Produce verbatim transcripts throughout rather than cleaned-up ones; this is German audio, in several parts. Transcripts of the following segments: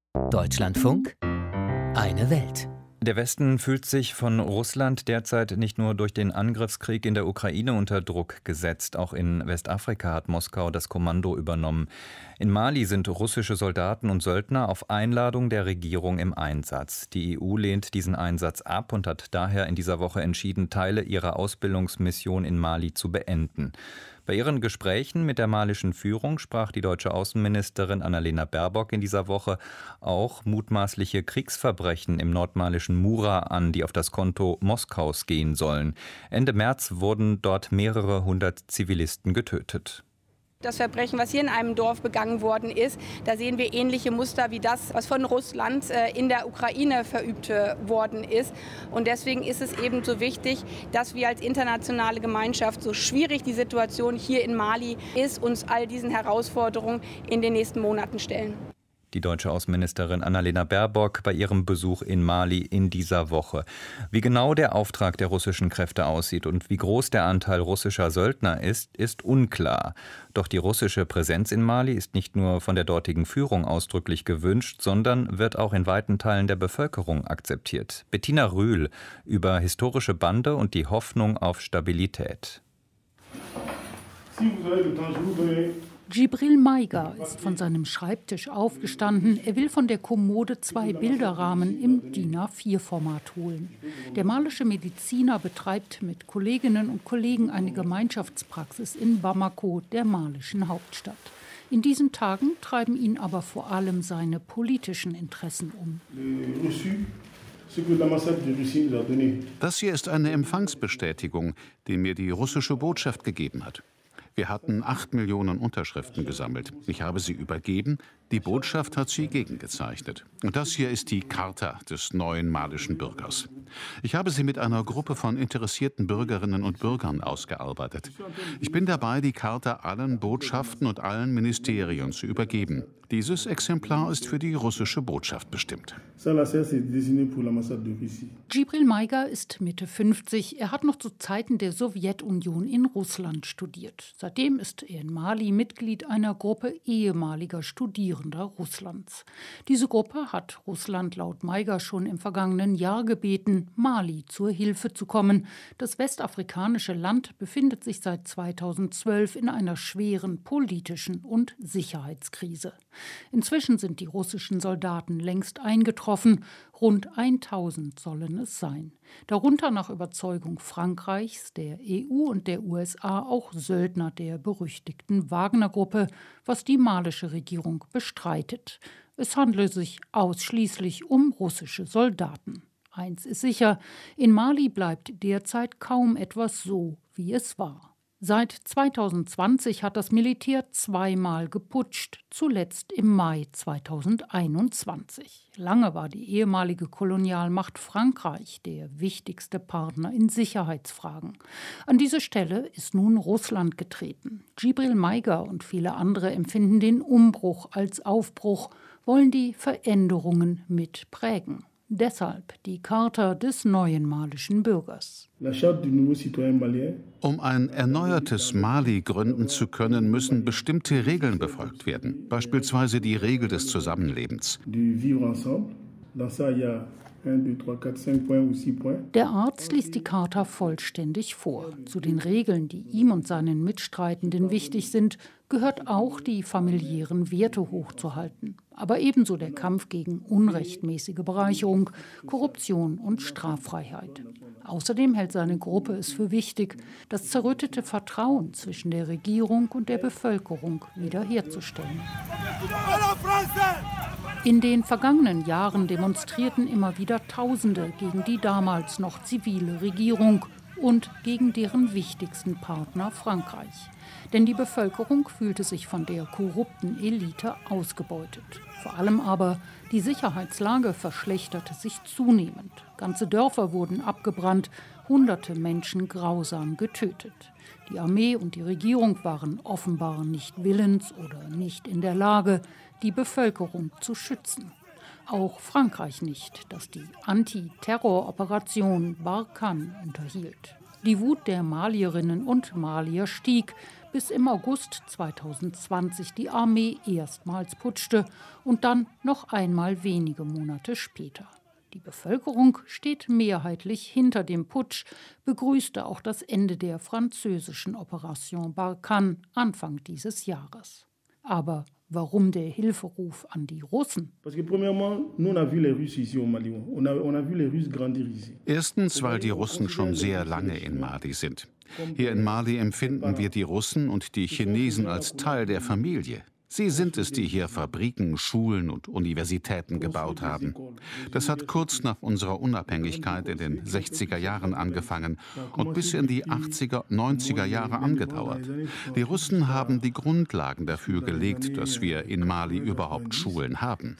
Deutschlandfunk, eine Welt. Der Westen fühlt sich von Russland derzeit nicht nur durch den Angriffskrieg in der Ukraine unter Druck gesetzt. Auch in Westafrika hat Moskau das Kommando übernommen. In Mali sind russische Soldaten und Söldner auf Einladung der Regierung im Einsatz. Die E U lehnt diesen Einsatz ab und hat daher in dieser Woche entschieden, Teile ihrer Ausbildungsmission in Mali zu beenden. Bei ihren Gesprächen mit der malischen Führung sprach die deutsche Außenministerin Annalena Baerbock in dieser Woche auch mutmaßliche Kriegsverbrechen im nordmalischen Mura an, die auf das Konto Moskaus gehen sollen. Ende März wurden dort mehrere hundert Zivilisten getötet. Das Verbrechen, was hier in einem Dorf begangen worden ist, da sehen wir ähnliche Muster wie das, was von Russland in der Ukraine verübt worden ist. Und deswegen ist es eben so wichtig, dass wir als internationale Gemeinschaft, so schwierig die Situation hier in Mali ist, uns all diesen Herausforderungen in den nächsten Monaten stellen. Die deutsche Außenministerin Annalena Baerbock bei ihrem Besuch in Mali in dieser Woche. Wie genau der Auftrag der russischen Kräfte aussieht und wie groß der Anteil russischer Söldner ist, ist unklar. Doch die russische Präsenz in Mali ist nicht nur von der dortigen Führung ausdrücklich gewünscht, sondern wird auch in weiten Teilen der Bevölkerung akzeptiert. Bettina Rühl über historische Bande und die Hoffnung auf Stabilität. Djibril Maiga ist von seinem Schreibtisch aufgestanden. Er will von der Kommode zwei Bilderrahmen im D I N A vier Format holen. Der malische Mediziner betreibt mit Kolleginnen und Kollegen eine Gemeinschaftspraxis in Bamako, der malischen Hauptstadt. In diesen Tagen treiben ihn aber vor allem seine politischen Interessen um. Das hier ist eine Empfangsbestätigung, die mir die russische Botschaft gegeben hat. Wir hatten acht Millionen Unterschriften gesammelt. Ich habe sie übergeben. Die Botschaft hat sie gegengezeichnet. Und das hier ist die Charta des neuen malischen Bürgers. Ich habe sie mit einer Gruppe von interessierten Bürgerinnen und Bürgern ausgearbeitet. Ich bin dabei, die Charta allen Botschaften und allen Ministerien zu übergeben. Dieses Exemplar ist für die russische Botschaft bestimmt. Djibril Maiga ist Mitte fünfzig. Er hat noch zu Zeiten der Sowjetunion in Russland studiert. Seitdem ist er in Mali Mitglied einer Gruppe ehemaliger Studierender Russlands. Diese Gruppe hat Russland laut Maiga schon im vergangenen Jahr gebeten, Mali zur Hilfe zu kommen. Das westafrikanische Land befindet sich seit zweitausendzwölf in einer schweren politischen und Sicherheitskrise. Inzwischen sind die russischen Soldaten längst eingetroffen. Rund tausend sollen es sein. Darunter nach Überzeugung Frankreichs, der E U und der U S A auch Söldner der berüchtigten Wagner-Gruppe, was die malische Regierung bestreitet. Es handle sich ausschließlich um russische Soldaten. Eins ist sicher, in Mali bleibt derzeit kaum etwas so, wie es war. Seit zweitausendzwanzig hat das Militär zweimal geputscht, zuletzt im Mai zweitausendeinundzwanzig. Lange war die ehemalige Kolonialmacht Frankreich der wichtigste Partner in Sicherheitsfragen. An diese Stelle ist nun Russland getreten. Djibril Maiga und viele andere empfinden den Umbruch als Aufbruch, wollen die Veränderungen mit prägen. Deshalb die Charta des neuen malischen Bürgers. Um ein erneuertes Mali gründen zu können, müssen bestimmte Regeln befolgt werden, beispielsweise die Regel des Zusammenlebens. Der Arzt liest die Charta vollständig vor. Zu den Regeln, die ihm und seinen Mitstreitenden wichtig sind, gehört auch, die familiären Werte hochzuhalten. Aber ebenso der Kampf gegen unrechtmäßige Bereicherung, Korruption und Straffreiheit. Außerdem hält seine Gruppe es für wichtig, das zerrüttete Vertrauen zwischen der Regierung und der Bevölkerung wiederherzustellen. In den vergangenen Jahren demonstrierten immer wieder Tausende gegen die damals noch zivile Regierung und gegen deren wichtigsten Partner Frankreich. Denn die Bevölkerung fühlte sich von der korrupten Elite ausgebeutet. Vor allem aber die Sicherheitslage verschlechterte sich zunehmend. Ganze Dörfer wurden abgebrannt, hunderte Menschen grausam getötet. Die Armee und die Regierung waren offenbar nicht willens oder nicht in der Lage, die Bevölkerung zu schützen. Auch Frankreich nicht, das die Antiterroroperation Barkhane unterhielt. Die Wut der Malierinnen und Malier stieg, bis im August zweitausendzwanzig die Armee erstmals putschte und dann noch einmal wenige Monate später. Die Bevölkerung steht mehrheitlich hinter dem Putsch, begrüßte auch das Ende der französischen Operation Barkhane Anfang dieses Jahres. Aber warum der Hilferuf an die Russen? Erstens, weil die Russen schon sehr lange in Mali sind. Hier in Mali empfinden wir die Russen und die Chinesen als Teil der Familie. Sie sind es, die hier Fabriken, Schulen und Universitäten gebaut haben. Das hat kurz nach unserer Unabhängigkeit in den sechziger Jahren angefangen und bis in die achtziger, neunziger Jahre angedauert. Die Russen haben die Grundlagen dafür gelegt, dass wir in Mali überhaupt Schulen haben.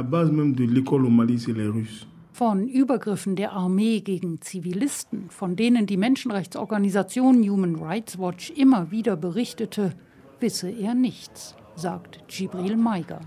Von Übergriffen der Armee gegen Zivilisten, von denen die Menschenrechtsorganisation Human Rights Watch immer wieder berichtete, wisse er nichts, sagt Djibril Maiga.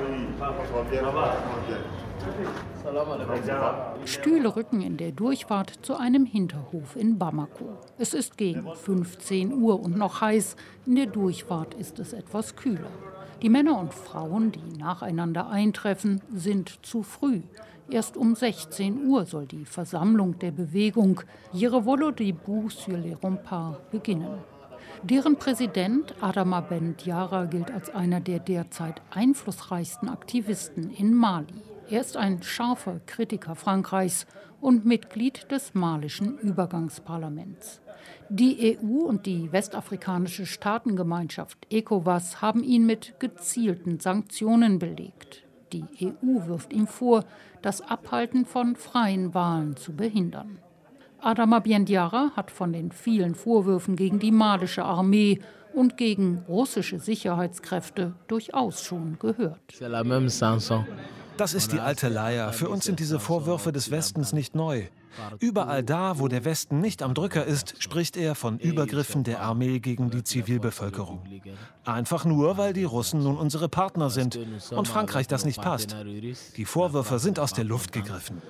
Stühle rücken in der Durchfahrt zu einem Hinterhof in Bamako. Es ist gegen fünfzehn Uhr und noch heiß. In der Durchfahrt ist es etwas kühler. Die Männer und Frauen, die nacheinander eintreffen, sind zu früh. Erst um sechzehn Uhr soll die Versammlung der Bewegung Yerevollo debout sur les remparts beginnen. Deren Präsident Adama Ben Diarra gilt als einer der derzeit einflussreichsten Aktivisten in Mali. Er ist ein scharfer Kritiker Frankreichs und Mitglied des malischen Übergangsparlaments. Die E U und die westafrikanische Staatengemeinschaft ECOWAS haben ihn mit gezielten Sanktionen belegt. Die E U wirft ihm vor, das Abhalten von freien Wahlen zu behindern. Adama Ben Diarra hat von den vielen Vorwürfen gegen die malische Armee und gegen russische Sicherheitskräfte durchaus schon gehört. Das ist die alte Leier. Für uns sind diese Vorwürfe des Westens nicht neu. Überall da, wo der Westen nicht am Drücker ist, spricht er von Übergriffen der Armee gegen die Zivilbevölkerung. Einfach nur, weil die Russen nun unsere Partner sind und Frankreich das nicht passt. Die Vorwürfe sind aus der Luft gegriffen.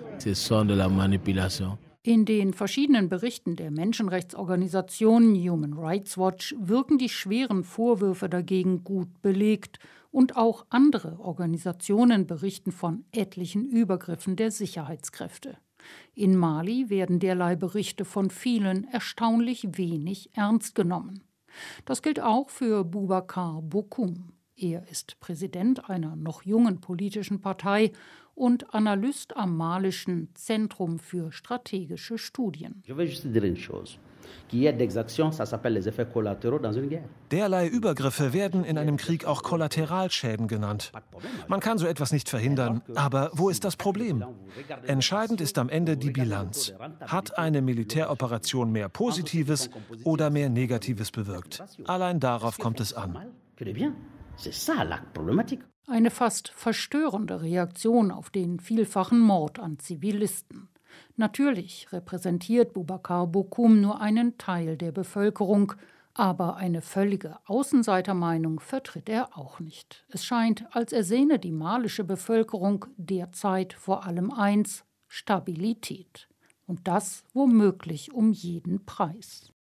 In den verschiedenen Berichten der Menschenrechtsorganisation Human Rights Watch wirken die schweren Vorwürfe dagegen gut belegt. Und auch andere Organisationen berichten von etlichen Übergriffen der Sicherheitskräfte. In Mali werden derlei Berichte von vielen erstaunlich wenig ernst genommen. Das gilt auch für Boubacar Bokoum. Er ist Präsident einer noch jungen politischen Partei und Analyst am malischen Zentrum für strategische Studien. Derlei Übergriffe werden in einem Krieg auch Kollateralschäden genannt. Man kann so etwas nicht verhindern, aber wo ist das Problem? Entscheidend ist am Ende die Bilanz. Hat eine Militäroperation mehr Positives oder mehr Negatives bewirkt? Allein darauf kommt es an. Eine fast verstörende Reaktion auf den vielfachen Mord an Zivilisten. Natürlich repräsentiert Boubacar Bokoum nur einen Teil der Bevölkerung, aber eine völlige Außenseitermeinung vertritt er auch nicht. Es scheint, als ersehne die malische Bevölkerung derzeit vor allem eins: Stabilität. Und das womöglich um jeden Preis.